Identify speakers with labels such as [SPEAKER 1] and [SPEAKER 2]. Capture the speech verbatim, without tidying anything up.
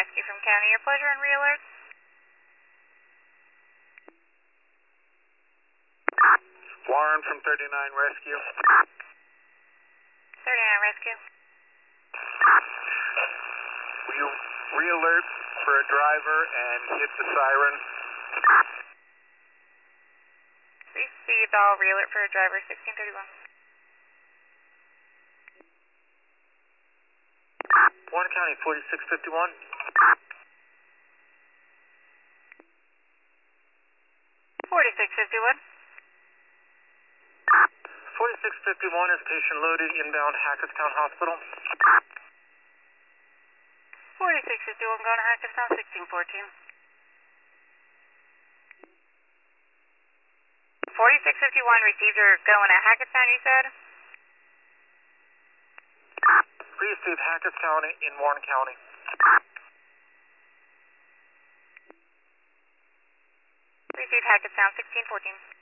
[SPEAKER 1] rescue from County. Your pleasure and re-alert.
[SPEAKER 2] Warren from thirty-nine Rescue.
[SPEAKER 1] thirty-nine Rescue.
[SPEAKER 2] Will you re-alert for a driver and hit the siren?
[SPEAKER 1] Received. All re-alert for a driver, sixteen thirty-one.
[SPEAKER 2] Warren County, forty-six fifty-one.
[SPEAKER 1] forty-six fifty-one.
[SPEAKER 2] forty-six fifty-one is patient loaded inbound Hackettstown Hospital.
[SPEAKER 1] forty-six fifty-one going to Hackettstown, sixteen fourteen. forty-six fifty-one received or going to Hackettstown, you said?
[SPEAKER 2] Received Hackettstown in Warren County.
[SPEAKER 1] Received Hackettstown, sixteen fourteen.